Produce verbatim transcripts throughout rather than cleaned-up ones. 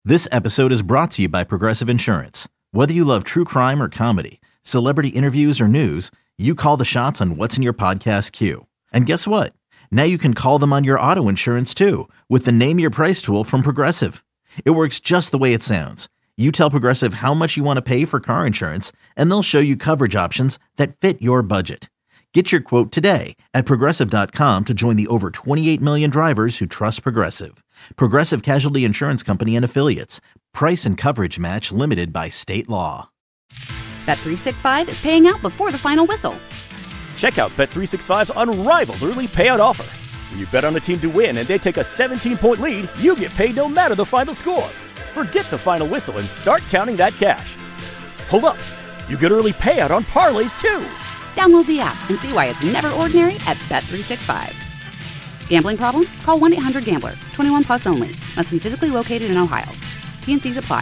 This episode is brought to you by Progressive Insurance. Whether you love true crime or comedy, celebrity interviews or news, you call the shots on what's in your podcast queue. And guess what? Now you can call them on your auto insurance too with the Name Your Price tool from Progressive. It works just the way it sounds. You tell Progressive how much you want to pay for car insurance, and they'll show you coverage options that fit your budget. Get your quote today at Progressive dot com to join the over twenty-eight million drivers who trust Progressive. Progressive Casualty Insurance Company and Affiliates. Price and coverage match limited by state law. Bet three sixty-five is paying out before the final whistle. Check out Bet three sixty-five's unrivaled early payout offer. When you bet on a team to win and they take a seventeen-point lead, you get paid no matter the final score. Forget the final whistle and start counting that cash. Hold up. You get early payout on parlays, too. Download the app and see why it's never ordinary at Bet three sixty-five. Gambling problem? Call one eight hundred gambler. twenty-one plus only. Must be physically located in Ohio. T and Cs apply.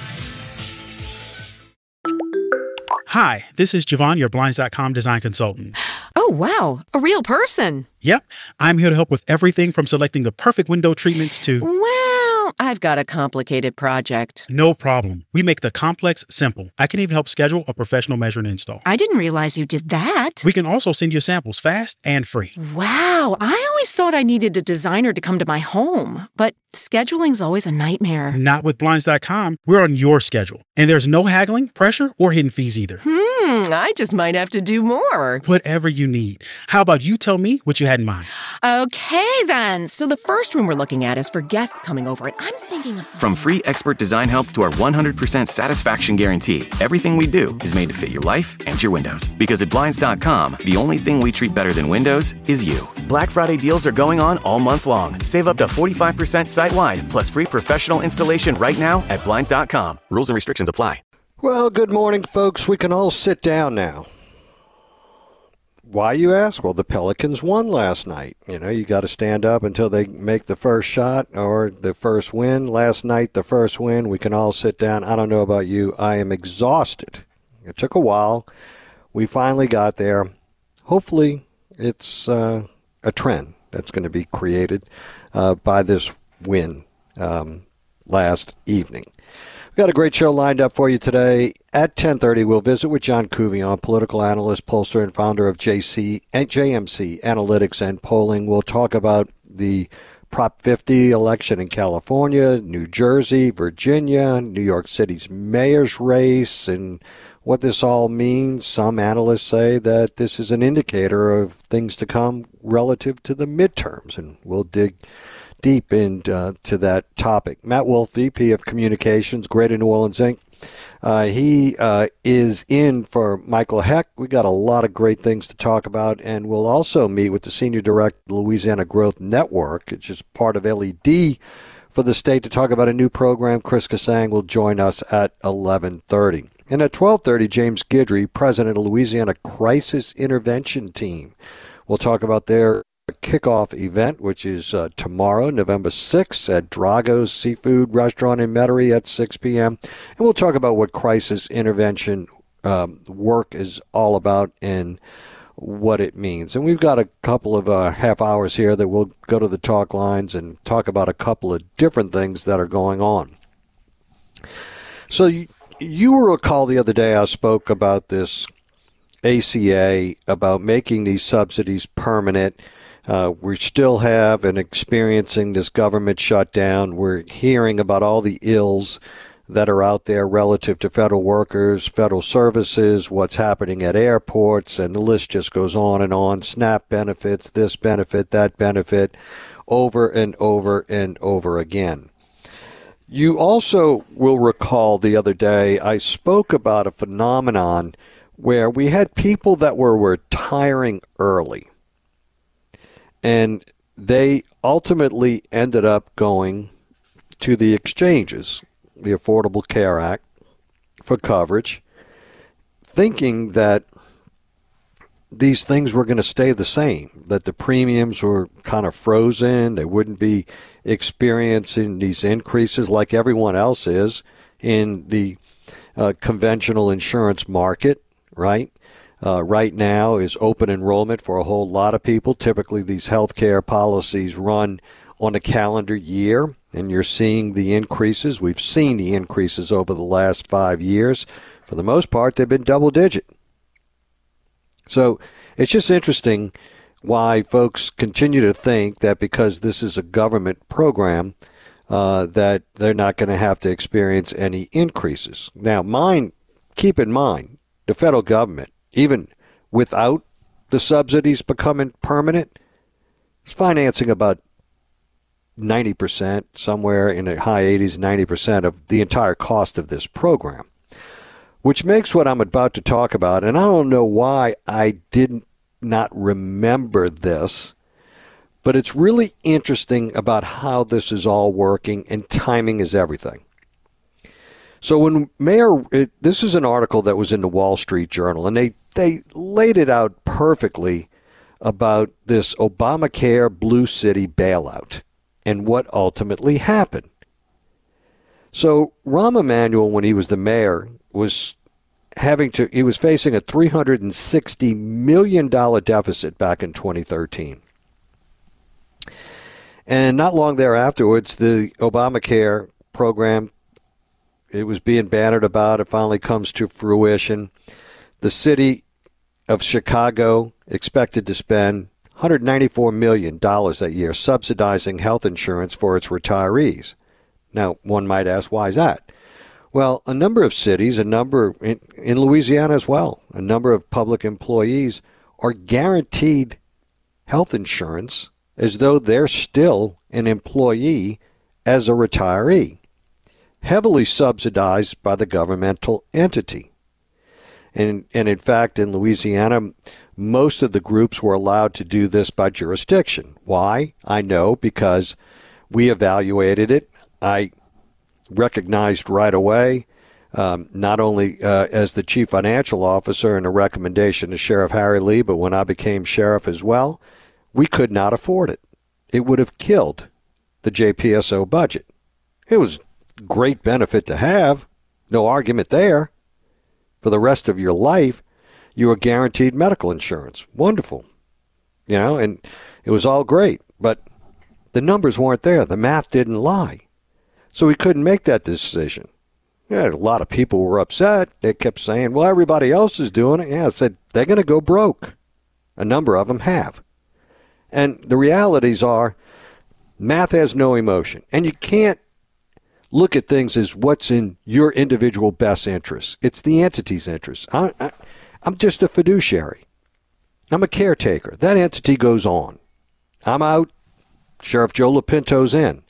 Hi, this is Javon, your Blinds dot com design consultant. Oh, wow. A real person. Yep. I'm here to help with everything from selecting the perfect window treatments to... Well, I've got a complicated project. No problem. We make the complex simple. I can even help schedule a professional measure and install. I didn't realize you did that. We can also send you samples fast and free. Wow. I always thought I needed a designer to come to my home, but scheduling's always a nightmare. Not with Blinds dot com. We're on your schedule. And there's no haggling, pressure, or hidden fees either. Hmm, I just might have to do more. Whatever you need. How about you tell me what you had in mind? Okay, then. So the first room we're looking at is for guests coming over, and I'm thinking of... From free expert design help to our one hundred percent satisfaction guarantee, everything we do is made to fit your life and your windows. Because at Blinds dot com, the only thing we treat better than windows is you. Black Friday deals are going on all month long. Save up to forty-five percent site-wide, plus free professional installation right now at Blinds dot com. Rules and restrictions apply. Well, good morning, folks. We can all sit down now. Why, you ask? Well, the Pelicans won last night. You know, you got to stand up until they make the first shot or the first win. Last night, the first win. We can all sit down. I don't know about you. I am exhausted. It took a while. We finally got there. Hopefully, it's uh, a trend that's going to be created uh, by this win um, last evening. We've got a great show lined up for you today. At ten thirty, we'll visit with John Couvion, political analyst, pollster, and founder of J C, J M C Analytics and Polling. We'll talk about the Prop fifty election in California, New Jersey, Virginia, New York City's mayor's race, and what this all means. Some analysts say that this is an indicator of things to come relative to the midterms, and we'll dig deep into uh, to that topic. Matt Wolf, V P of Communications, Greater New Orleans Incorporated. Uh, he uh, is in for Michael Heck. We got a lot of great things to talk about, and we'll also meet with the Senior Director of the Louisiana Growth Network, which is part of L E D for the state, to talk about a new program. Chris Kassang will join us at eleven thirty. And at twelve thirty, James Guidry, President of Louisiana Crisis Intervention Team. We'll talk about their kickoff event, which is uh, tomorrow, November sixth, at Drago's Seafood Restaurant in Metairie at six p.m. And we'll talk about what crisis intervention um, work is all about and what it means. And we've got a couple of uh, half hours here that we'll go to the talk lines and talk about a couple of different things that are going on. So you, you will recall the other day I spoke about this A C A, about making these subsidies permanent. Uh, we still have and experiencing this government shutdown. We're hearing about all the ills that are out there relative to federal workers, federal services, what's happening at airports, and the list just goes on and on. SNAP benefits, this benefit, that benefit, over and over and over again. You also will recall the other day I spoke about a phenomenon where we had people that were retiring early. And they ultimately ended up going to the exchanges, the Affordable Care Act, for coverage, thinking that these things were going to stay the same, that the premiums were kind of frozen, they wouldn't be experiencing these increases like everyone else is in the uh, conventional insurance market, right? Uh, right now is open enrollment for a whole lot of people. Typically, these health care policies run on a calendar year, and you're seeing the increases. We've seen the increases over the last five years. For the most part, they've been double-digit. So it's just interesting why folks continue to think that because this is a government program, uh, that they're not going to have to experience any increases. Now, mind, keep in mind, the federal government, even without the subsidies becoming permanent, is financing about ninety percent, somewhere in the high eighties, ninety percent of the entire cost of this program, which makes what I'm about to talk about, and I don't know why I didn't not remember this, but it's really interesting about how this is all working, and timing is everything. So when Mayor, it, this is an article that was in the Wall Street Journal, and they, they laid it out perfectly about this Obamacare Blue City bailout and what ultimately happened. So Rahm Emanuel, when he was the mayor, was having to, he was facing a three hundred sixty million dollars deficit back in twenty thirteen. And not long thereafterwards, the Obamacare program, it was being bannered about. It finally comes to fruition. The city of Chicago expected to spend one hundred ninety-four million dollars that year subsidizing health insurance for its retirees. Now, one might ask, why is that? Well, a number of cities, a number in, in Louisiana as well, a number of public employees are guaranteed health insurance as though they're still an employee as a retiree, heavily subsidized by the governmental entity. And, and in fact, in Louisiana, most of the groups were allowed to do this by jurisdiction. Why? I know, because we evaluated it. I recognized right away, um, not only uh, as the chief financial officer and a recommendation to Sheriff Harry Lee, but when I became sheriff as well, we could not afford it. It would have killed the J P S O budget. It was great benefit to have, no argument there. For the rest of your life, you were guaranteed medical insurance. Wonderful. You know, and it was all great, but the numbers weren't there. The math didn't lie. So we couldn't make that decision. Yeah, a lot of people were upset. They kept saying, well, everybody else is doing it. Yeah, I said, they're going to go broke. A number of them have. And the realities are, math has no emotion. And you can't look at things as what's in your individual best interest. It's the entity's interest. I, I, I'm just a fiduciary. I'm a caretaker. That entity goes on. I'm out. Sheriff Joe LaPinto's in.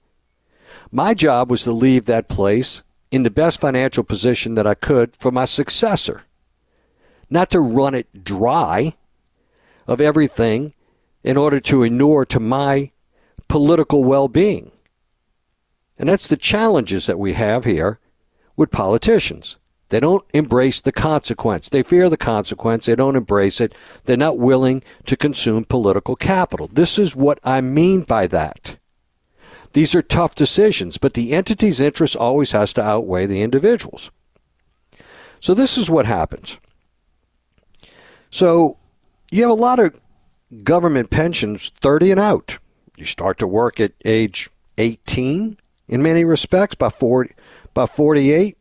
My job was to leave that place in the best financial position that I could for my successor, not to run it dry of everything in order to inure to my political well-being. And that's the challenges that we have here with politicians. They don't embrace the consequence. They fear the consequence. They don't embrace it. They're not willing to consume political capital. This is what I mean by that. These are tough decisions, but the entity's interest always has to outweigh the individual's. So this is what happens. So you have a lot of government pensions thirty and out. You start to work at age eighteen in many respects. By forty, by forty-eight,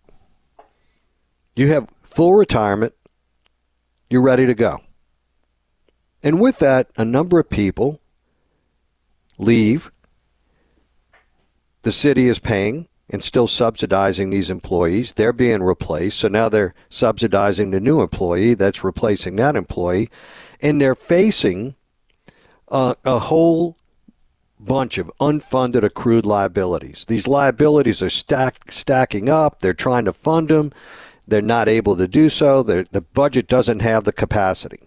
you have full retirement. You're ready to go. And with that, a number of people leave. The city is paying and still subsidizing these employees. They're being replaced, so now they're subsidizing the new employee that's replacing that employee, and they're facing a, a whole bunch of unfunded accrued liabilities. These liabilities are stack, stacking up. They're trying to fund them. They're not able to do so. They're, the budget doesn't have the capacity.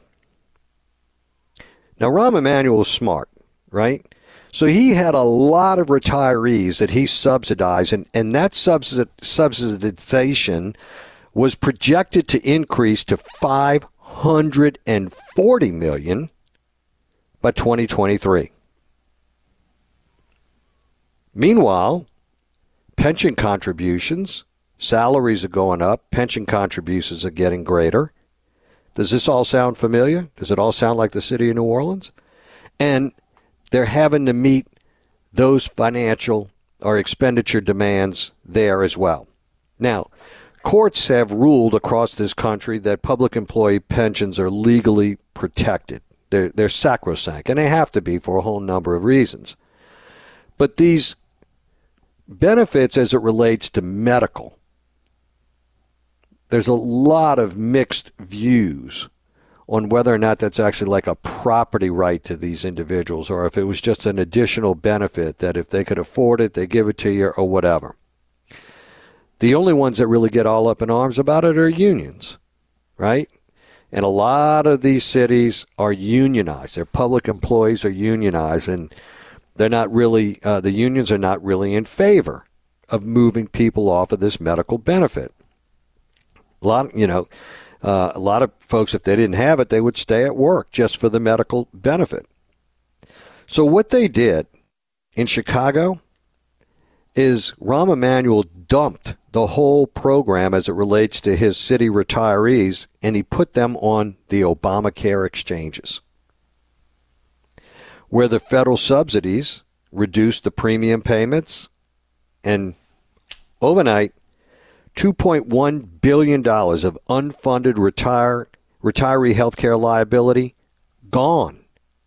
Now, Rahm Emanuel is smart, right? So he had a lot of retirees that he subsidized, and, and that subsidization was projected to increase to five hundred forty million dollars by twenty twenty-three. Meanwhile, pension contributions, salaries are going up, pension contributions are getting greater. Does this all sound familiar? Does it all sound like the city of New Orleans? And they're having to meet those financial are expenditure demands there as well. Now, courts have ruled across this country that public employee pensions are legally protected. They're, they're sacrosanct, and they have to be for a whole number of reasons. But these benefits as it relates to medical, there's a lot of mixed views on whether or not that's actually like a property right to these individuals, or if it was just an additional benefit that if they could afford it, they give it to you or whatever. The only ones that really get all up in arms about it are unions, right? And a lot of these cities are unionized. Their public employees are unionized, and they're not really, uh, the unions are not really in favor of moving people off of this medical benefit. A lot, you know, Uh, a lot of folks, if they didn't have it, they would stay at work just for the medical benefit. So what they did in Chicago is Rahm Emanuel dumped the whole program as it relates to his city retirees, and he put them on the Obamacare exchanges, where the federal subsidies reduced the premium payments, and overnight, two point one billion dollars of unfunded retire, retiree health care liability gone.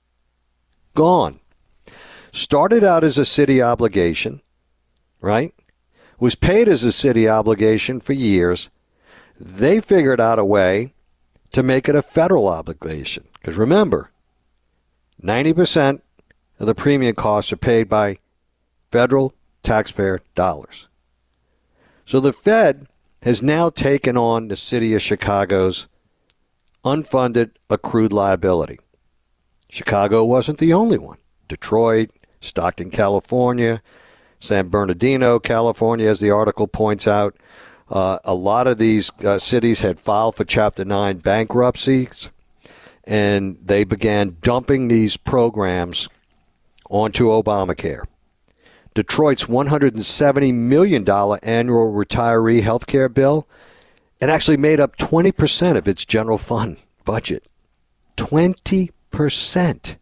Gone. Started out as a city obligation, right? Was paid as a city obligation for years. They figured out a way to make it a federal obligation. Because remember, ninety percent of the premium costs are paid by federal taxpayer dollars. So the Fed has now taken on the city of Chicago's unfunded accrued liability. Chicago wasn't the only one. Detroit, Stockton, California, San Bernardino, California, as the article points out. Uh, a lot of these uh, cities had filed for Chapter nine bankruptcies, and they began dumping these programs onto Obamacare. Detroit's one hundred seventy million dollars annual retiree health care bill, it actually made up twenty percent of its general fund budget. twenty percent.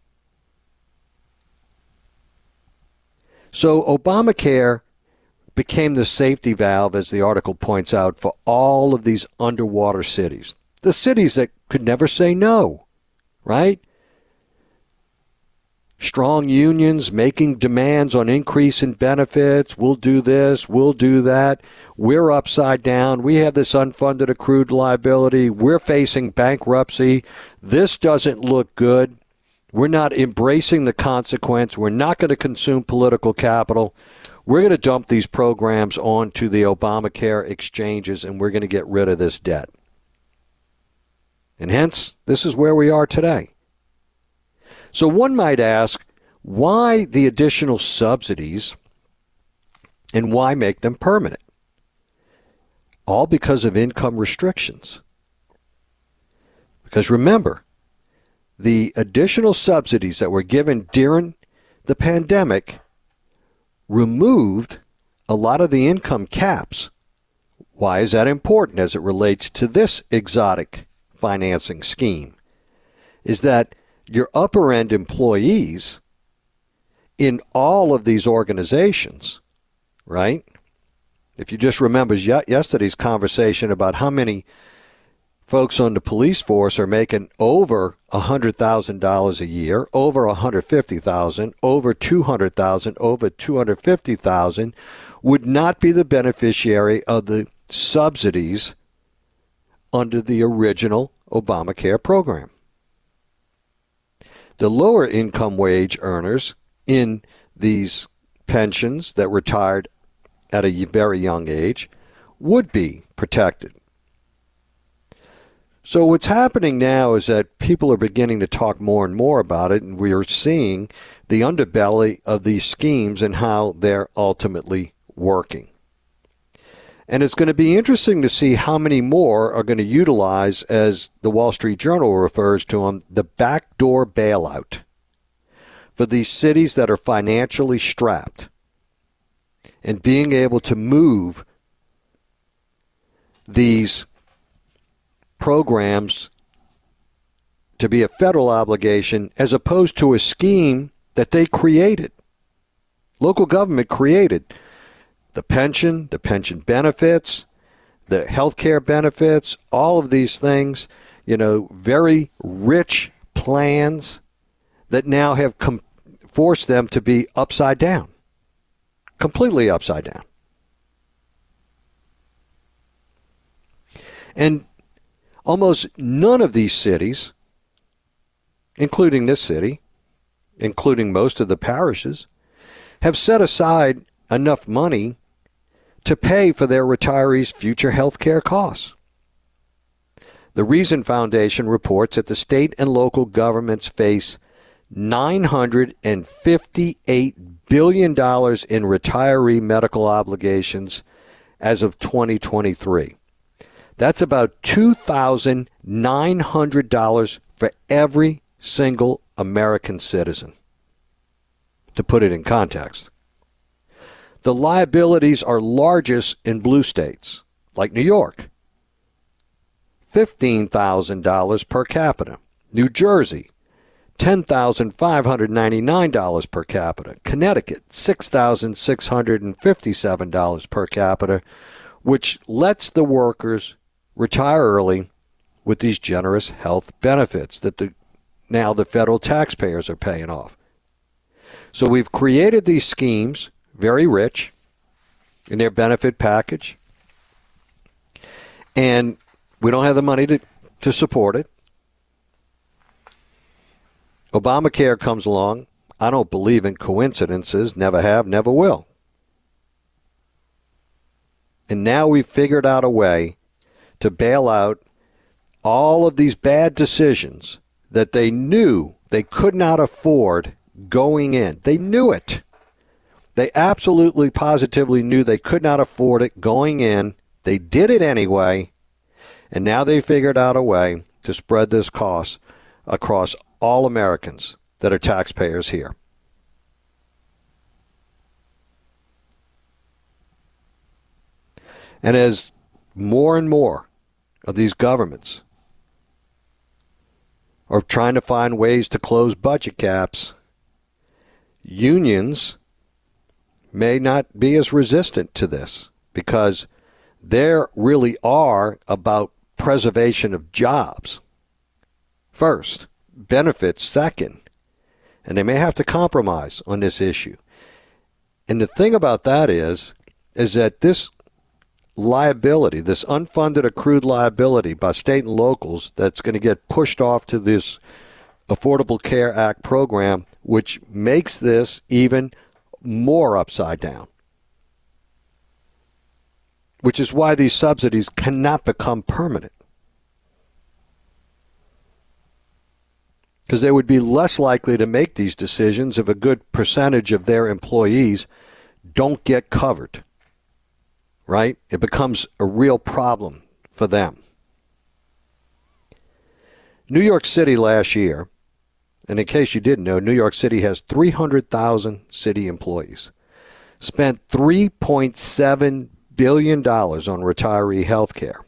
So Obamacare became the safety valve, as the article points out, for all of these underwater cities. The cities that could never say no, right? Strong unions making demands on increase in benefits. We'll do this. We'll do that. We're upside down. We have this unfunded accrued liability. We're facing bankruptcy. This doesn't look good. We're not embracing the consequence. We're not going to consume political capital. We're going to dump these programs onto the Obamacare exchanges, and we're going to get rid of this debt. And hence, this is where we are today. So one might ask, why the additional subsidies and why make them permanent? All because of income restrictions. Because remember, the additional subsidies that were given during the pandemic removed a lot of the income caps. Why is that important as it relates to this exotic financing scheme? Is that your upper end employees in all of these organizations, right? If you just remember yesterday's conversation about how many folks on the police force are making over one hundred thousand dollars a year, over one hundred fifty thousand dollars, over two hundred thousand dollars, over two hundred fifty thousand dollars, would not be the beneficiary of the subsidies under the original Obamacare program. The lower income wage earners in these pensions that retired at a very young age would be protected. So what's happening now is that people are beginning to talk more and more about it, and we are seeing the underbelly of these schemes and how they're ultimately working. And it's going to be interesting to see how many more are going to utilize, as the Wall Street Journal refers to them, the backdoor bailout for these cities that are financially strapped, and being able to move these programs to be a federal obligation as opposed to a scheme that they created. Local government created the pension, the pension benefits, the health care benefits, all of these things, you know, very rich plans that now have com- forced them to be upside down, completely upside down. And almost none of these cities, including this city, including most of the parishes, have set aside enough money to pay for their retirees' future health care costs. The Reason Foundation reports that the state and local governments face nine hundred fifty-eight billion dollars in retiree medical obligations as of twenty twenty-three. That's about two thousand nine hundred dollars for every single American citizen. To put it in context, the liabilities are largest in blue states, like New York, fifteen thousand dollars per capita. New Jersey, ten thousand five hundred ninety-nine dollars per capita. Connecticut, six thousand six hundred fifty-seven dollars per capita, which lets the workers retire early with these generous health benefits that the, now the federal taxpayers are paying off. So we've created these schemes, very rich, in their benefit package, and we don't have the money to, to support it. Obamacare comes along. I don't believe in coincidences, never have, never will. And now we've figured out a way to bail out all of these bad decisions that they knew they could not afford going in. They knew it. They absolutely, positively knew they could not afford it going in. They did it anyway, and now they figured out a way to spread this cost across all Americans that are taxpayers here. And as more and more of these governments are trying to find ways to close budget gaps, unions may not be as resistant to this because they really are about preservation of jobs first, benefits second, and they may have to compromise on this issue. And the thing about that is, is that this liability, this unfunded accrued liability by state and locals that's going to get pushed off to this Affordable Care Act program, which makes this even more upside down, which is why these subsidies cannot become permanent, because they would be less likely to make these decisions if a good percentage of their employees don't get covered. Right? It becomes a real problem for them. New York City last year, and in case you didn't know, New York City has three hundred thousand city employees, spent three point seven billion dollars on retiree health care.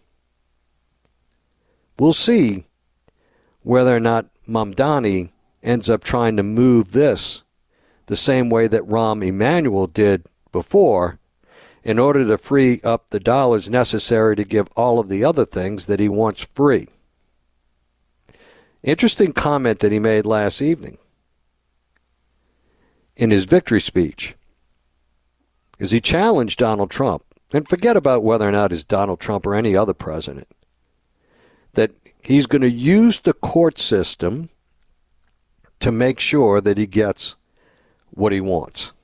We'll see whether or not Mamdani ends up trying to move this the same way that Rahm Emanuel did before, in order to free up the dollars necessary to give all of the other things that he wants free. Interesting comment that he made last evening in his victory speech is he challenged Donald Trump, and forget about whether or not it's Donald Trump or any other president, that he's going to use the court system to make sure that he gets what he wants.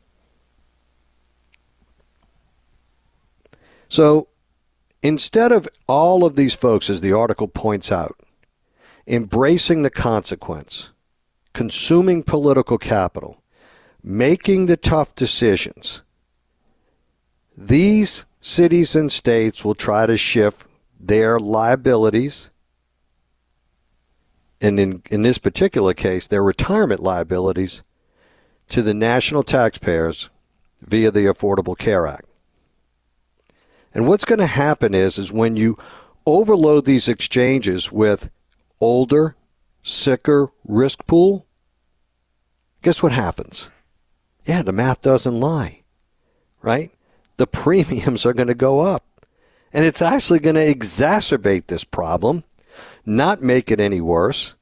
So instead of all of these folks, as the article points out, embracing the consequence, consuming political capital, making the tough decisions, these cities and states will try to shift their liabilities, and in, in this particular case, their retirement liabilities, to the national taxpayers via the Affordable Care Act. And what's going to happen is, is when you overload these exchanges with older, sicker risk pool, guess what happens? Yeah, the math doesn't lie, right? The premiums are going to go up. And it's actually going to exacerbate this problem, not make it any worse.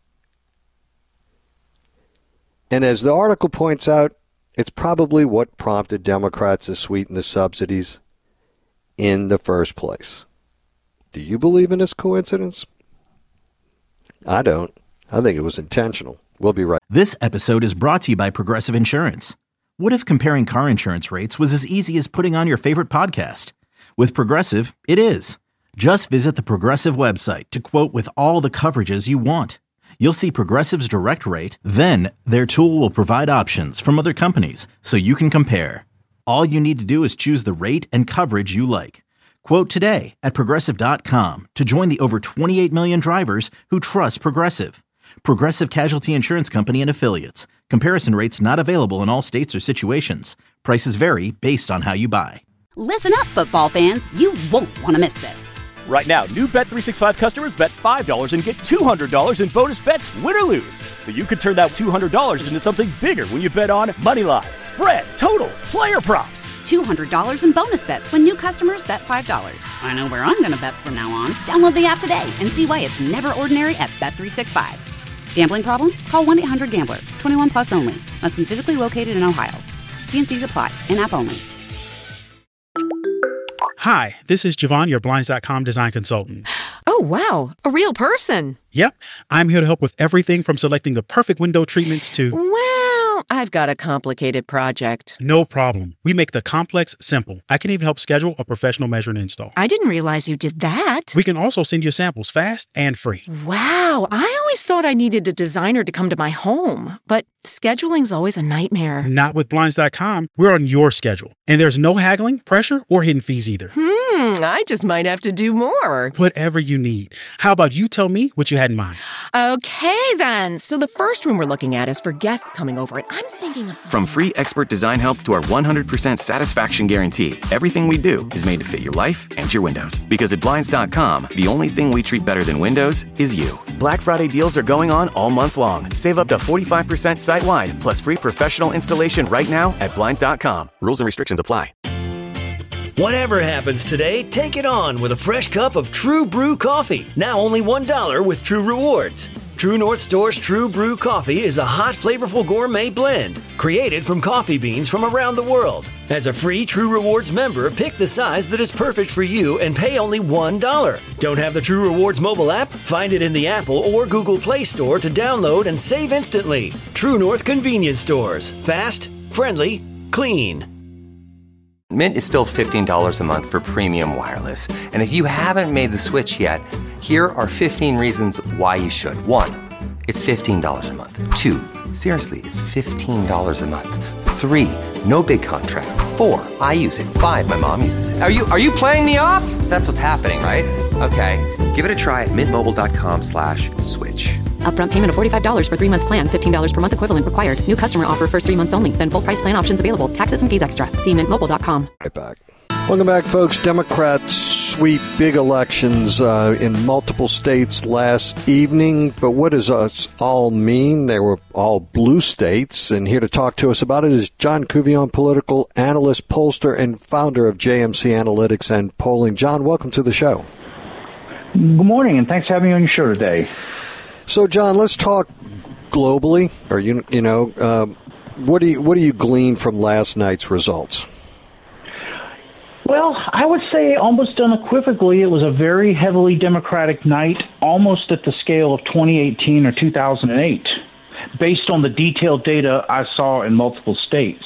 And as the article points out, it's probably what prompted Democrats to sweeten the subsidies in the first place. Do you believe in this coincidence? I don't. I think it was intentional. We'll be right. This episode is brought to you by Progressive Insurance. What if comparing car insurance rates was as easy as putting on your favorite podcast? With Progressive, it is. Just visit the Progressive website to quote with all the coverages you want. You'll see Progressive's direct rate, then their tool will provide options from other companies so you can compare. All you need to do is choose the rate and coverage you like. Quote today at Progressive dot com to join the over twenty-eight million drivers who trust Progressive. Progressive Casualty Insurance Company and Affiliates. Comparison rates not available in all states or situations. Prices vary based on how you buy. Listen up, football fans. You won't want to miss this. Right now, new Bet three sixty-five customers bet five dollars and get two hundred dollars in bonus bets, win or lose. So you could turn that two hundred dollars into something bigger when you bet on money line, spread, totals, player props. two hundred dollars in bonus bets when new customers bet five dollars. I know where I'm going to bet from now on. Download the app today and see why it's never ordinary at Bet three sixty-five. Gambling problem? Call one eight hundred gambler. twenty-one plus only. Must be physically located in Ohio. T and C's apply. In-app only. Hi, this is Javon, your Blinds dot com design consultant. Oh, wow. A real person. Yep, I'm here to help with everything from selecting the perfect window treatments to... Well, I've got a complicated project. No problem. We make the complex simple. I can even help schedule a professional measure and install. I didn't realize you did that. We can also send you samples fast and free. Wow, I always thought I needed a designer to come to my home, but scheduling's always a nightmare. Not with Blinds dot com. We're on your schedule. And there's no haggling, pressure, or hidden fees either. Hmm, I just might have to do more. Whatever you need. How about you tell me what you had in mind? Okay, then. So the first room we're looking at is for guests coming over, and I'm thinking of something. From free expert design help to our one hundred percent satisfaction guarantee, everything we do is made to fit your life and your windows. Because at Blinds dot com, the only thing we treat better than windows is you. Black Friday deals are going on all month long. Save up to forty-five percent site-wide, plus free professional installation right now at Blinds dot com. Rules and restrictions apply. Whatever happens today, take it on with a fresh cup of True Brew coffee. Now only one dollar with True Rewards. True North Store's True Brew coffee is a hot, flavorful gourmet blend created from coffee beans from around the world. As a free True Rewards member, pick the size that is perfect for you and pay only one dollar. Don't have the True Rewards mobile app? Find it in the Apple or Google Play Store to download and save instantly. True North Convenience Stores. Fast, friendly, clean. Mint is still fifteen dollars a month for premium wireless. And if you haven't made the switch yet, here are fifteen reasons why you should. One, it's fifteen dollars a month. Two, seriously, it's fifteen dollars a month. Three, no big contrast. Four, I use it. Five, my mom uses it. Are you are you playing me off? That's what's happening, right? Okay, give it a try at mintmobile.com slash switch. Upfront payment of forty-five dollars for three-month plan, fifteen dollars per month equivalent required. New customer offer first three months only. Then full price plan options available. Taxes and fees extra. See mint mobile dot com. Right back. Welcome back, folks. Democrats sweep big elections uh, in multiple states last evening. But what does us all mean? They were all blue states. And here to talk to us about it is John Cuvillon, political analyst, pollster, and founder of J M C Analytics and Polling. John, welcome to the show. Good morning, and thanks for having me on your show today. So, John, let's talk globally. Or you, you know, um, what do you what do you glean from last night's results? Well, I would say almost unequivocally, it was a very heavily Democratic night, almost at the scale of twenty eighteen or two thousand eight, based on the detailed data I saw in multiple states.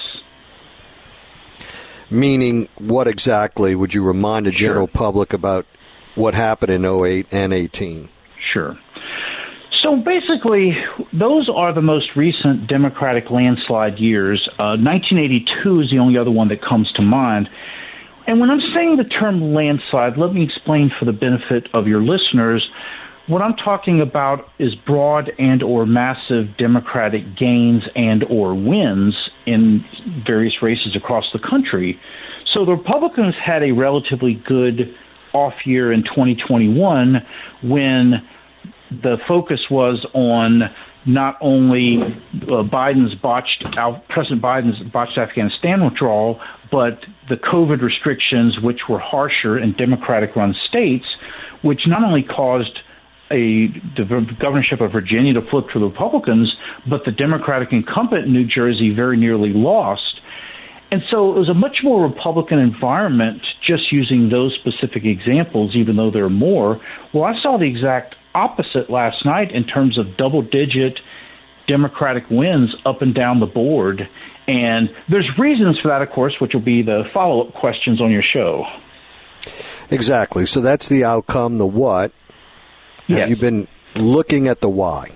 Meaning, what exactly would you remind the general Sure. public about what happened in oh eight and eighteen? Sure. So basically, those are the most recent Democratic landslide years. Uh, nineteen eighty-two is the only other one that comes to mind. And when I'm saying the term landslide, let me explain for the benefit of your listeners. What I'm talking about is broad and or massive Democratic gains and or wins in various races across the country. So the Republicans had a relatively good off year in twenty twenty-one when the focus was on not only uh, Biden's botched, President Biden's botched Afghanistan withdrawal, but the COVID restrictions, which were harsher in Democratic-run states, which not only caused a, the governorship of Virginia to flip to the Republicans, but the Democratic incumbent in New Jersey very nearly lost. And so it was a much more Republican environment, just using those specific examples, even though there are more. Well, I saw the exact opposite last night in terms of double-digit Democratic wins up and down the board. And there's reasons for that, of course, which will be the follow-up questions on your show. Exactly. So that's the outcome, the what. Have yes. you been looking at the why?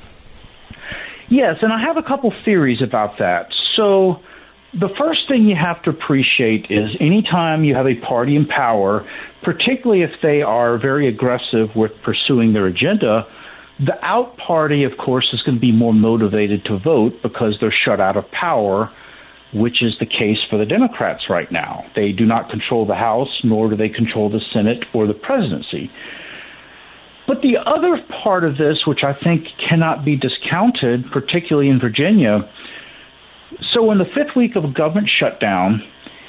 Yes, and I have a couple theories about that. So the first thing you have to appreciate is anytime you have a party in power, particularly if they are very aggressive with pursuing their agenda, the out party, of course, is going to be more motivated to vote because they're shut out of power, which is the case for the Democrats right now. They do not control the House, nor do they control the Senate or the presidency. But the other part of this, which I think cannot be discounted, particularly in Virginia, so in the fifth week of a government shutdown,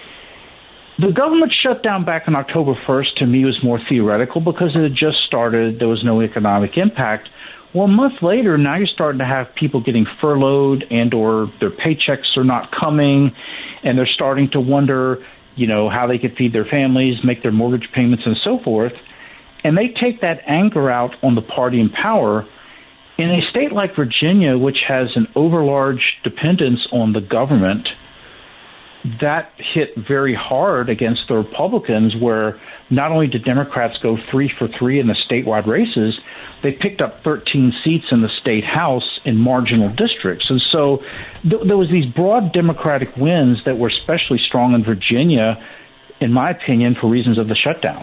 the government shutdown back on October first to me was more theoretical because it had just started. There was no economic impact. Well, a month later, now you're starting to have people getting furloughed and or their paychecks are not coming, and they're starting to wonder, you know, how they could feed their families, make their mortgage payments, and so forth. And they take that anger out on the party in power. In a state like Virginia, which has an overlarge dependence on the government, that hit very hard against the Republicans, where not only did Democrats go three for three in the statewide races, they picked up thirteen seats in the state House in marginal districts. And so th- there was these broad Democratic wins that were especially strong in Virginia, in my opinion, for reasons of the shutdown.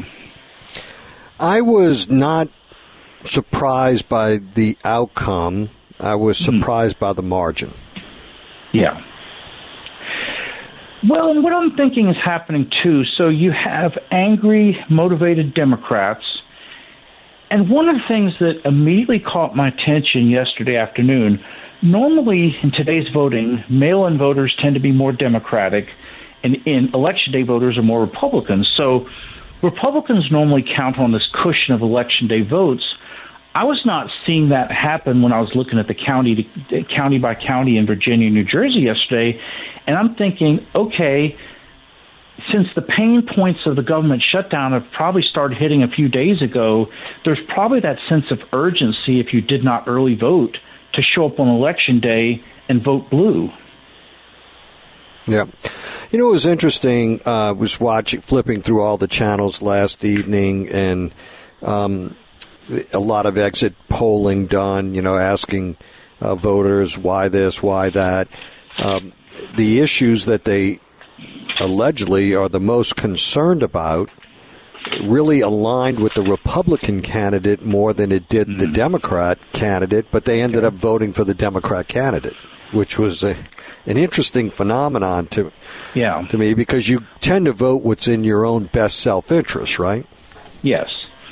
I was not surprised by the outcome. I was surprised mm. by the margin. Yeah. Well, and what I'm thinking is happening, too, so you have angry, motivated Democrats, and one of the things that immediately caught my attention yesterday afternoon, normally in today's voting, mail-in voters tend to be more Democratic, and in election day voters are more Republican. So Republicans normally count on this cushion of election day votes. I was not seeing that happen when I was looking at the county to, county by county in Virginia and New Jersey yesterday, and I'm thinking, okay, since the pain points of the government shutdown have probably started hitting a few days ago, there's probably that sense of urgency if you did not early vote to show up on election day and vote blue. Yeah. You know, it was interesting. I uh, was watching, flipping through all the channels last evening, and um, a lot of exit polling done, you know, asking uh, voters why this, why that. Um, the issues that they allegedly are the most concerned about really aligned with the Republican candidate more than it did mm-hmm. the Democrat candidate, but they ended up voting for the Democrat candidate, which was a, an interesting phenomenon to, yeah. to me, because you tend to vote what's in your own best self-interest, right? Yes.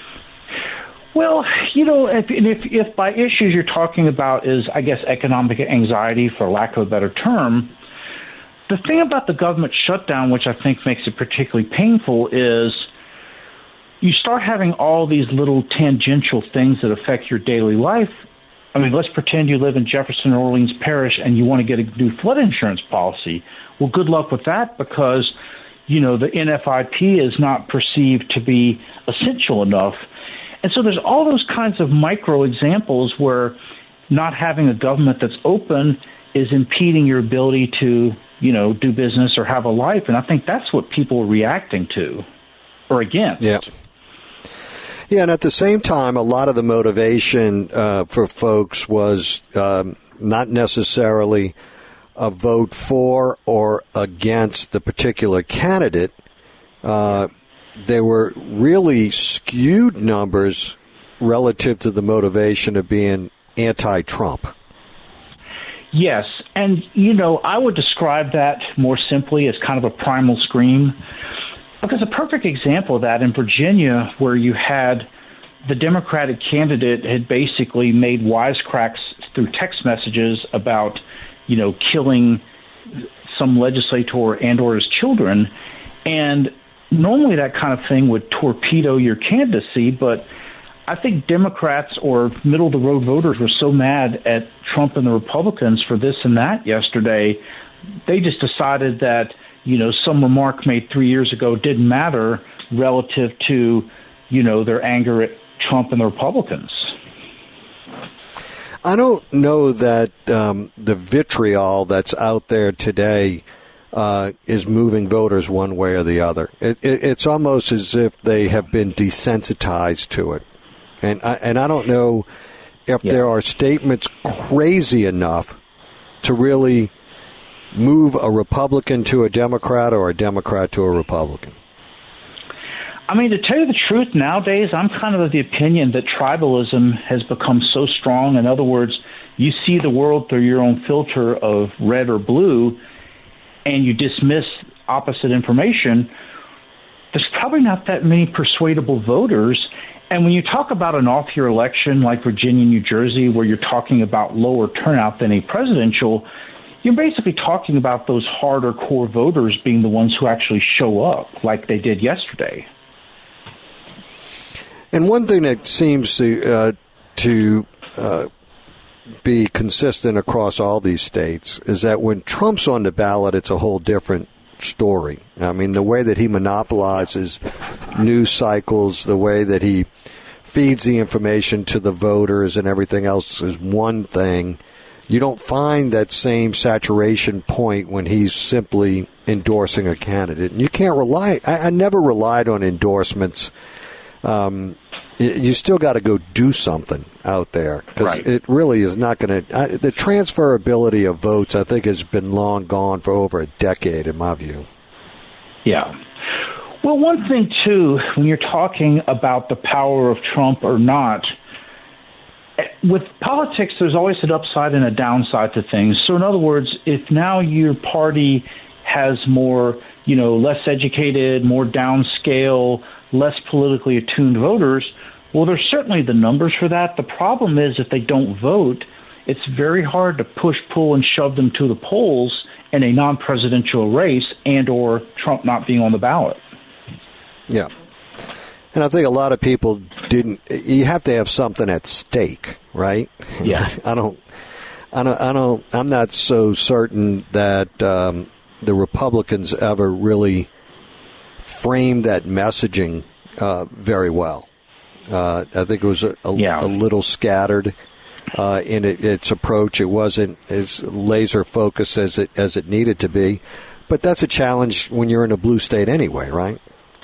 Well, you know, if, if, if by issues you're talking about is, I guess, economic anxiety, for lack of a better term, the thing about the government shutdown, which I think makes it particularly painful, is you start having all these little tangential things that affect your daily life. I mean, let's pretend you live in Jefferson or Orleans Parish and you want to get a new flood insurance policy. Well, good luck with that, because, you know, the N F I P is not perceived to be essential enough. And so there's all those kinds of micro examples where not having a government that's open is impeding your ability to, you know, do business or have a life. And I think that's what people are reacting to or against. Yeah. Yeah, and at the same time, a lot of the motivation uh, for folks was um, not necessarily a vote for or against the particular candidate. Uh, there were really skewed numbers relative to the motivation of being anti-Trump. Yes, and, you know, I would describe that more simply as kind of a primal scream. Because a perfect example of that in Virginia, where you had the Democratic candidate had basically made wisecracks through text messages about, you know, killing some legislator and or his children. And normally that kind of thing would torpedo your candidacy, but I think Democrats or middle-of-the-road voters were so mad at Trump and the Republicans for this and that yesterday, they just decided that, you know, some remark made three years ago didn't matter relative to, you know, their anger at Trump and the Republicans. I don't know that um, the vitriol that's out there today uh, is moving voters one way or the other. It, it, it's almost as if they have been desensitized to it. And I, and I don't know if yeah. there are statements crazy enough to really move a Republican to a Democrat or a Democrat to a Republican. I mean, to tell you the truth, nowadays I'm kind of of the opinion that tribalism has become so strong. In other words, you see the world through your own filter of red or blue, and you dismiss opposite information. There's probably not that many persuadable voters. And when you talk about an off-year election like Virginia, New Jersey, where you're talking about lower turnout than a presidential, you're basically talking about those harder core voters being the ones who actually show up like they did yesterday. And one thing that seems to, uh, to uh, be consistent across all these states is that when Trump's on the ballot, it's a whole different story. I mean, the way that he monopolizes news cycles, the way that he feeds the information to the voters and everything else is one thing. You don't find that same saturation point when he's simply endorsing a candidate. And you can't rely, I, I never relied on endorsements. Um, you still got to go do something out there because right. it really is not going to. The transferability of votes, I think, has been long gone for over a decade, in my view. Yeah. Well, one thing, too, when you're talking about the power of Trump or not, with politics, there's always an upside and a downside to things. So, in other words, if now your party has more, you know, less educated, more downscale, less politically attuned voters, well, there's certainly the numbers for that. The problem is if they don't vote, it's very hard to push, pull, and shove them to the polls in a non-presidential race and or Trump not being on the ballot. Yeah. And I think a lot of people didn't – you have to have something at stake, right? Yeah. I don't – I don't, I don't, I'm not so certain that um, the Republicans ever really framed that messaging uh, very well. Uh, I think it was a, a, yeah. a little scattered uh, in it, its approach. It wasn't as laser focused as it as it needed to be. But that's a challenge when you're in a blue state anyway, right?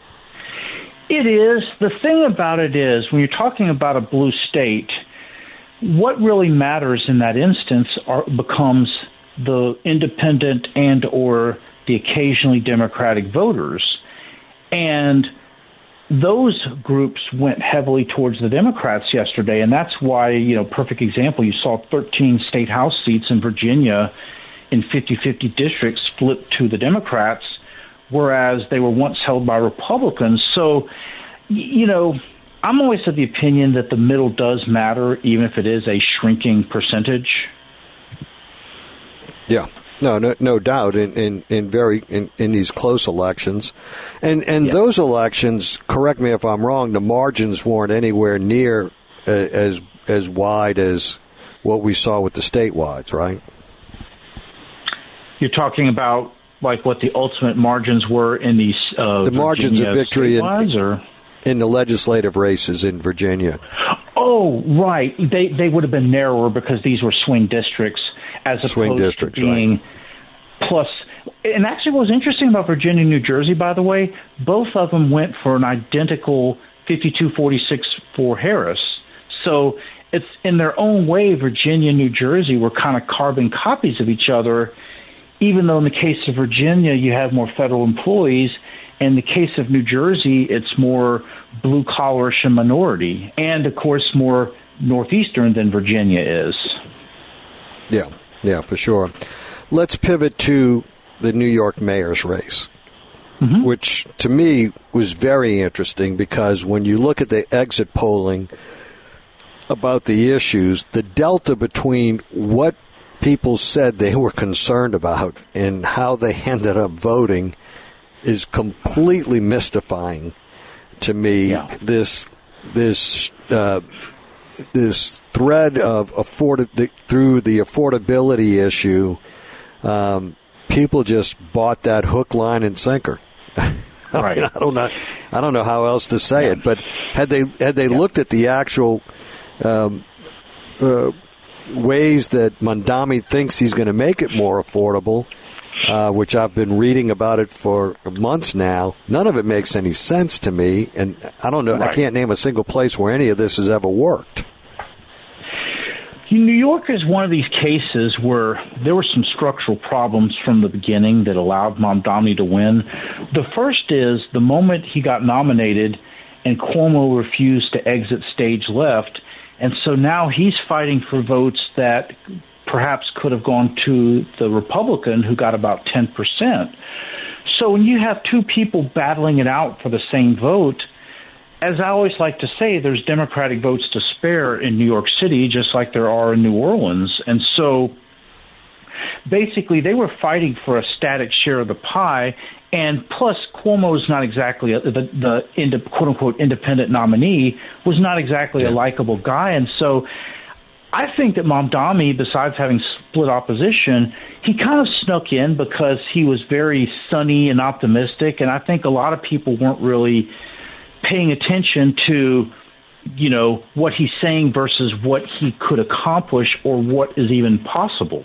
It is. The thing about it is, when you're talking about a blue state, what really matters in that instance are, becomes the independent and or the occasionally Democratic voters. And those groups went heavily towards the Democrats yesterday, and that's why, you know, perfect example, you saw thirteen state House seats in Virginia in fifty-fifty districts flipped to the Democrats, whereas they were once held by Republicans. So, you know, I'm always of the opinion that the middle does matter, even if it is a shrinking percentage. Yeah. No, no, no doubt. In in, in very in, in these close elections, and and yeah. those elections, correct me if I'm wrong, the margins weren't anywhere near uh, as as wide as what we saw with the statewides, right? You're talking about like what the ultimate margins were in these uh, the margins Virginia of victory in, or? in the legislative races in Virginia. Oh, right. They they would have been narrower because these were swing districts. As Swing opposed districts, to being right. plus, and actually what was interesting about Virginia and New Jersey, by the way, both of them went for an identical fifty-two forty-six for Harris. So it's in their own way, Virginia and New Jersey were kind of carbon copies of each other, even though in the case of Virginia, you have more federal employees. In the case of New Jersey, it's more blue-collarish and minority, and, of course, more northeastern than Virginia is. Yeah. Yeah, for sure. Let's pivot to the New York mayor's race, mm-hmm. which to me was very interesting because when you look at the exit polling, about the issues, the delta between what people said they were concerned about and how they ended up voting is completely mystifying to me. Yeah. This this uh, this thread of afford the, through the affordability issue, um, people just bought that hook, line, and sinker. I Right. mean, I don't know. I don't know how else to say Yeah. it. But had they had they Yeah. looked at the actual um, uh, ways that Mamdani thinks he's going to make it more affordable, uh, which I've been reading about it for months now, none of it makes any sense to me. And I don't know. Right. I can't name a single place where any of this has ever worked. New York is one of these cases where there were some structural problems from the beginning that allowed Mamdani to win. The first is the moment he got nominated and Cuomo refused to exit stage left, and so now he's fighting for votes that perhaps could have gone to the Republican who got about ten percent. So when you have two people battling it out for the same vote, as I always like to say, there's Democratic votes to spare in New York City, just like there are in New Orleans. And so basically they were fighting for a static share of the pie. And plus, Cuomo is not exactly a, the, the ind- quote-unquote independent nominee, was not exactly a likable guy. And so I think that Mamdani, besides having split opposition, he kind of snuck in because he was very sunny and optimistic. And I think a lot of people weren't really paying attention to, you know, what he's saying versus what he could accomplish or what is even possible.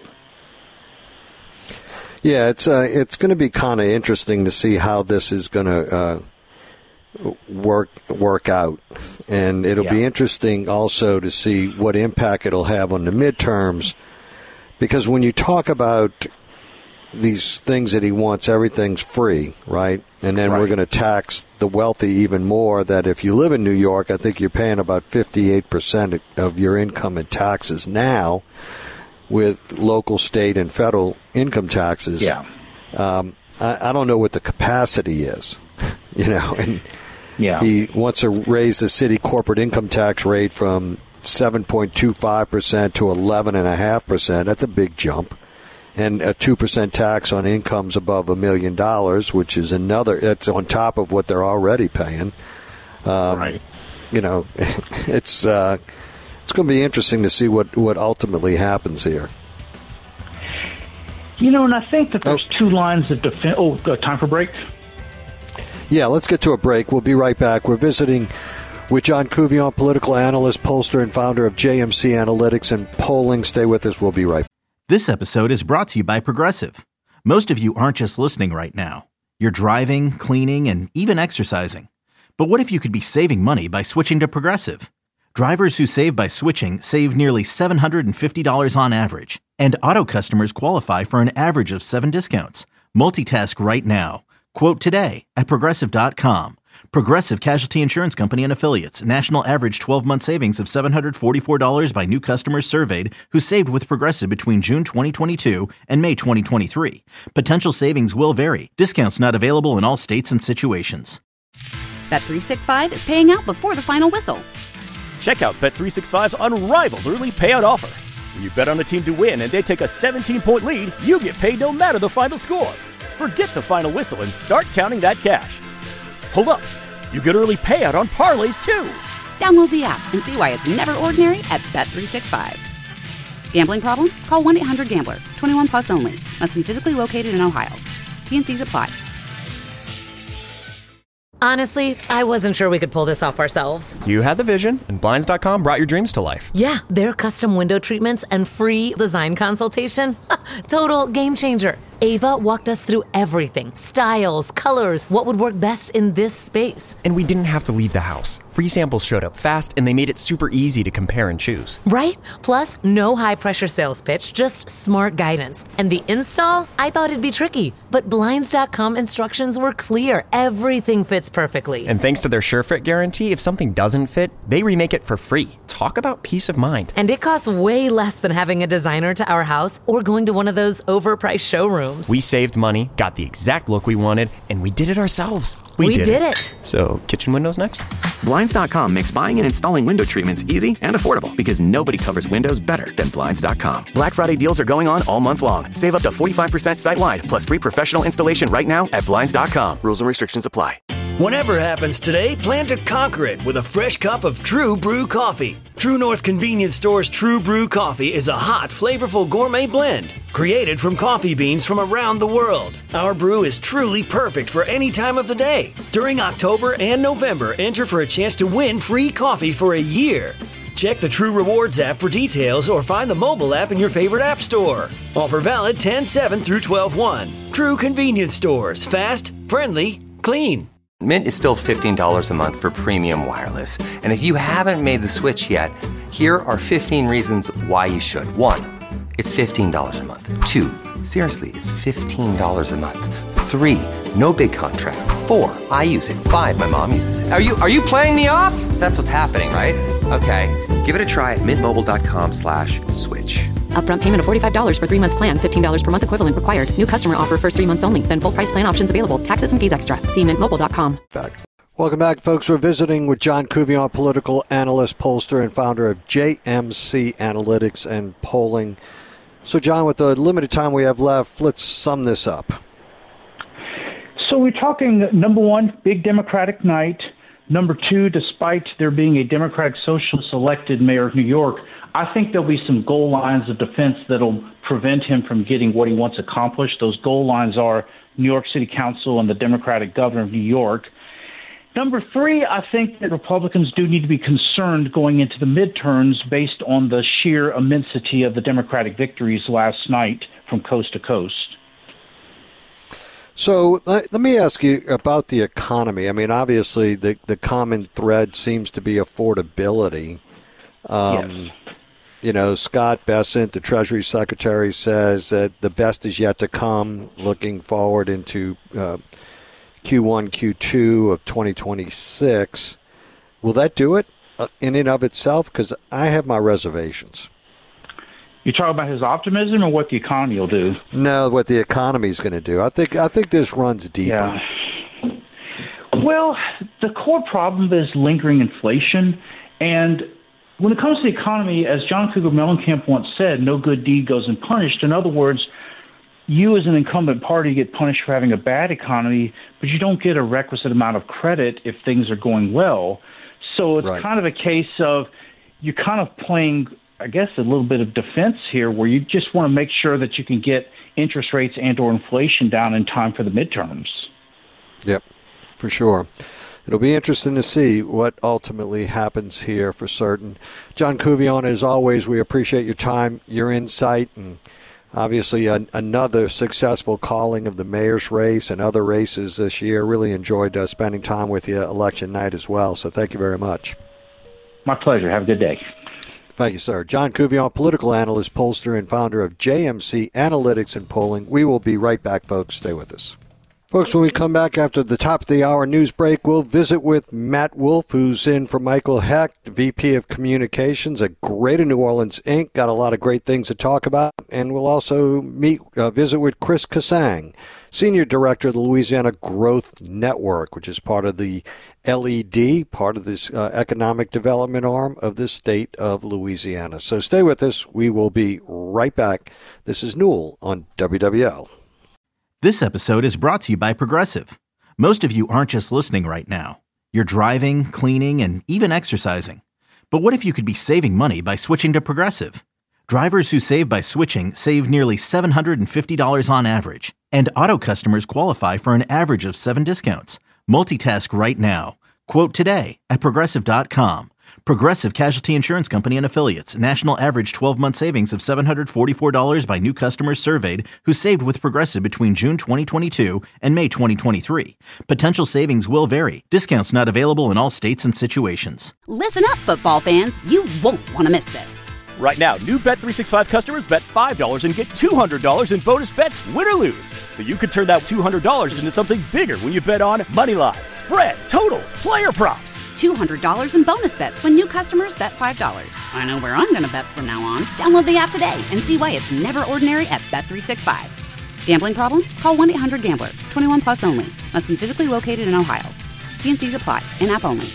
Yeah, it's uh, it's going to be kind of interesting to see how this is going to uh, work work out, and it'll Yeah. be interesting also to see what impact it'll have on the midterms, because when you talk about these things that he wants, everything's free, right? And then Right. we're going to tax the wealthy even more. That if you live in New York, I think you're paying about fifty-eight percent of your income in taxes now, with local, state, and federal income taxes. Yeah. Um, I, I don't know what the capacity is, you know, and Yeah. he wants to raise the city corporate income tax rate from seven point two five percent to eleven point five percent. That's a big jump. And a two percent tax on incomes above a million dollars, which is another, it's on top of what they're already paying. Um, Right. You know, it's uh, it's going to be interesting to see what, what ultimately happens here. You know, and I think that there's two lines of defense. Oh, uh, time for break? Yeah, let's get to a break. We'll be right back. We're visiting with John Couvion, political analyst, pollster, and founder of J M C Analytics and Polling. Stay with us. We'll be right back. This episode is brought to you by Progressive. Most of you aren't just listening right now. You're driving, cleaning, and even exercising. But what if you could be saving money by switching to Progressive? Drivers who save by switching save nearly seven hundred fifty dollars on average. And auto customers qualify for an average of seven discounts. Multitask right now. Quote today at Progressive dot com. Progressive Casualty Insurance Company and Affiliates. National average twelve-month savings of seven hundred forty-four dollars by new customers surveyed who saved with Progressive between June twenty twenty-two and May twenty twenty-three. Potential savings will vary. Discounts not available in all states and situations. Bet three sixty-five is paying out before the final whistle. Check out Bet three sixty-five's unrivaled early payout offer. When you bet on a team to win and they take a seventeen-point lead, you get paid no matter the final score. Forget the final whistle and start counting that cash. Hold up. You get early payout on parlays, too. Download the app and see why it's never ordinary at Bet three sixty-five. Gambling problem? Call one eight hundred gambler. twenty-one plus only. Must be physically located in Ohio. T and C's apply. Honestly, I wasn't sure we could pull this off ourselves. You had the vision, and Blinds dot com brought your dreams to life. Yeah, their custom window treatments and free design consultation. Total game changer. Ava walked us through everything. Styles, colors, what would work best in this space. And we didn't have to leave the house. Free samples showed up fast, and they made it super easy to compare and choose. Right? Plus, no high-pressure sales pitch, just smart guidance. And the install? I thought it'd be tricky, but Blinds dot com instructions were clear. Everything fits perfectly. And thanks to their SureFit guarantee, if something doesn't fit, they remake it for free. Talk about peace of mind. And it costs way less than having a designer to our house or going to one of those overpriced showrooms. rooms. We saved money, got the exact look we wanted, and we did it ourselves. We, we did, did it. it. So, kitchen windows next? Blinds dot com makes buying and installing window treatments easy and affordable because nobody covers windows better than Blinds dot com. Black Friday deals are going on all month long. Save up to forty-five percent site-wide, plus free professional installation right now at Blinds dot com. Rules and restrictions apply. Whatever happens today, plan to conquer it with a fresh cup of True Brew coffee. True North Convenience Store's True Brew coffee is a hot, flavorful gourmet blend created from coffee beans from around the world. Our brew is truly perfect for any time of the day. During October and November, enter for a chance to win free coffee for a year. Check the True Rewards app for details or find the mobile app in your favorite app store. Offer valid ten seven through twelve one. True Convenience Stores. Fast, friendly, clean. Mint is still fifteen dollars a month for premium wireless. And if you haven't made the switch yet, here are fifteen reasons why you should. One, it's fifteen dollars a month. Two, seriously, it's fifteen dollars a month. Three, no big contrast. Four, I use it. Five, my mom uses it. Are you are you playing me off? That's what's happening, right? Okay, give it a try at mintmobile.com slash switch. Upfront payment of forty-five dollars for three-month plan, fifteen dollars per month equivalent required. New customer offer first three months only. Then full price plan options available. Taxes and fees extra. See mint mobile dot com. Back. Welcome back, folks. We're visiting with John Couvillon, political analyst, pollster, and founder of J M C Analytics and Polling. So, John, with the limited time we have left, let's sum this up. So we're talking, number one, big Democratic night. Number two, despite there being a Democratic Socialist elected mayor of New York, I think there'll be some goal lines of defense that'll prevent him from getting what he wants accomplished. Those goal lines are New York City Council and the Democratic governor of New York. Number three, I think that Republicans do need to be concerned going into the midterms based on the sheer immensity of the Democratic victories last night from coast to coast. So let, let me ask you about the economy. I mean, obviously, the, the common thread seems to be affordability. Um, yes. You know, Scott Bessent, the Treasury Secretary, says that the best is yet to come, looking forward into uh, Q one, Q two of twenty twenty-six. Will that do it uh, in and of itself? Because I have my reservations. You talk about his optimism or what the economy will do? No, what the economy is going to do. I think I think this runs deeper. Yeah. Well, the core problem is lingering inflation. And when it comes to the economy, as John Cougar Mellencamp once said, no good deed goes unpunished. In other words, you as an incumbent party get punished for having a bad economy, but you don't get a requisite amount of credit if things are going well. So it's right. kind of a case of you're kind of playing, I guess, a little bit of defense here where you just want to make sure that you can get interest rates and or inflation down in time for the midterms. Yep, for sure. It'll be interesting to see what ultimately happens here for certain. John Couvillon, as always, we appreciate your time, your insight, and obviously an, another successful calling of the mayor's race and other races this year. Really enjoyed uh, spending time with you election night as well, so thank you very much. My pleasure. Have a good day. Thank you, sir. John Couvillon, political analyst, pollster, and founder of J M C Analytics and Polling. We will be right back, folks. Stay with us. Folks, when we come back after the top of the hour news break, we'll visit with Matt Wolf, who's in for Michael Hecht, V P of Communications at Greater New Orleans, Incorporated. Got a lot of great things to talk about. And we'll also meet, uh, visit with Chris Kassang, Senior Director of the Louisiana Growth Network, which is part of the L E D, part of this uh, economic development arm of the state of Louisiana. So stay with us. We will be right back. This is Newell on W W L. This episode is brought to you by Progressive. Most of you aren't just listening right now. You're driving, cleaning, and even exercising. But what if you could be saving money by switching to Progressive? Drivers who save by switching save nearly seven hundred fifty dollars on average. And auto customers qualify for an average of seven discounts. Multitask right now. Quote today at Progressive dot com. Progressive Casualty Insurance Company and Affiliates. National average twelve-month savings of seven hundred forty-four dollars by new customers surveyed who saved with Progressive between June twenty twenty-two and May twenty twenty-three. Potential savings will vary. Discounts not available in all states and situations. Listen up, football fans. You won't want to miss this. Right now, new Bet three sixty-five customers bet five dollars and get two hundred dollars in bonus bets, win or lose. So you could turn that two hundred dollars into something bigger when you bet on moneyline, spread, totals, player props. two hundred dollars in bonus bets when new customers bet five dollars. I know where I'm going to bet from now on. Download the app today and see why it's never ordinary at Bet three sixty-five. Gambling problem? Call one eight hundred gambler. twenty-one plus only. Must be physically located in Ohio. T and Cs apply. In-app only.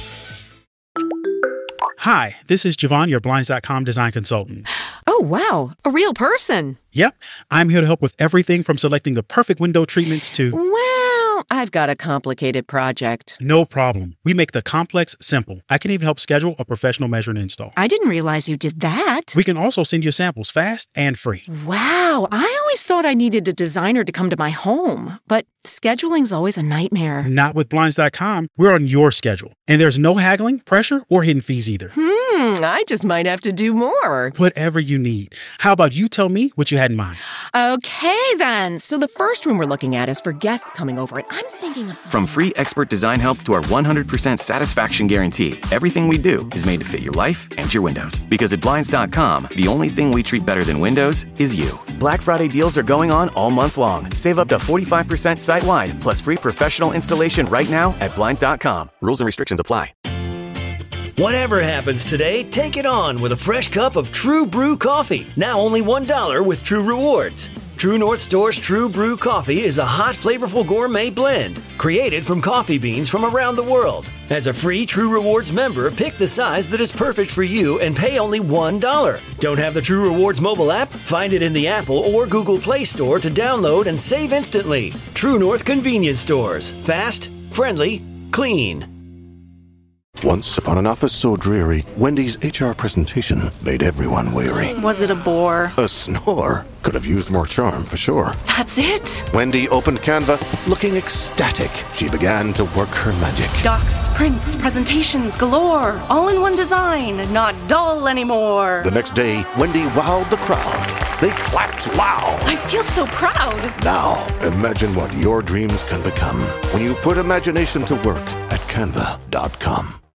Hi, this is Javon, your Blinds dot com design consultant. Oh, wow. A real person. Yep. I'm here to help with everything from selecting the perfect window treatments to... Well, I've got a complicated project. No problem. We make the complex simple. I can even help schedule a professional measure and install. I didn't realize you did that. We can also send you samples fast and free. Wow. I always thought I needed a designer to come to my home, but scheduling's always a nightmare. Not with Blinds dot com. We're on your schedule. And there's no haggling, pressure, or hidden fees either. Hmm, I just might have to do more. Whatever you need. How about you tell me what you had in mind? Okay, then. So the first room we're looking at is for guests coming over, and I'm thinking of... From free expert design help to our one hundred percent satisfaction guarantee, everything we do is made to fit your life and your windows. Because at Blinds dot com, the only thing we treat better than windows is you. Black Friday deals are going on all month long. Save up to forty-five percent site-wide, plus free professional installation right now at Blinds dot com. Rules and restrictions apply. Whatever happens today, take it on with a fresh cup of True Brew coffee. Now only one dollar with True Rewards. True North Store's True Brew coffee is a hot, flavorful gourmet blend created from coffee beans from around the world. As a free True Rewards member, pick the size that is perfect for you and pay only one dollar. Don't have the True Rewards mobile app? Find it in the Apple or Google Play Store to download and save instantly. True North Convenience Stores. Fast, friendly, clean. Once upon an office so dreary, Wendy's H R presentation made everyone weary. Was it a bore? A snore. Could have used more charm, for sure. That's it? Wendy opened Canva, looking ecstatic. She began to work her magic. Docs, prints, presentations galore. All in one design, not dull anymore. The next day, Wendy wowed the crowd. They clapped loud. I feel so proud. Now, imagine what your dreams can become when you put imagination to work at Canva dot com.